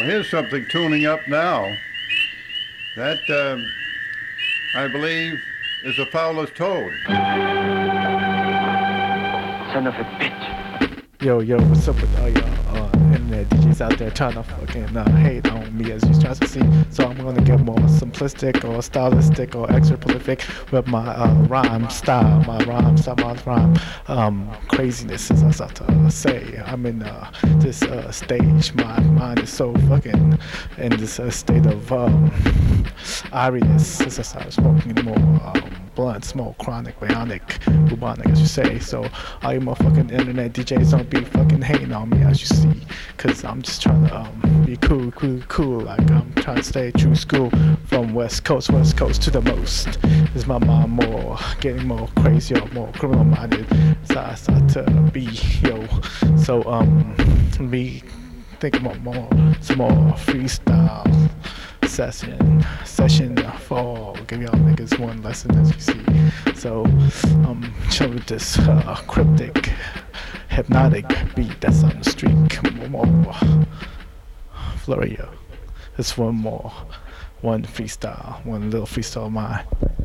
here's something tuning up now. That, I believe, is a Fowler's Toad. Son of a bitch. Yo, what's up with all y'all internet DJs out there trying to fucking hate on me as you try to see? So I'm gonna get more simplistic or stylistic or extra prolific with my rhyme style, my rhyme craziness, as I start to say. I'm in this stage. My mind is so fucking in this state of iriness as I start smoking more blunt, more chronic, bionic, bubonic, as you say. So all you motherfucking internet DJs don't be fucking hating on me, as you see, cause I'm just trying to be cool, like I'm trying to stay true school from west coast to the most. Is my mind more getting more crazy or more criminal minded as I start to be, yo. So me thinking about some more freestyle session for give y'all niggas one lesson, as you see. So I'm chilling with this cryptic, hypnotic beat that's on the street. More Florio. It's one little freestyle of mine.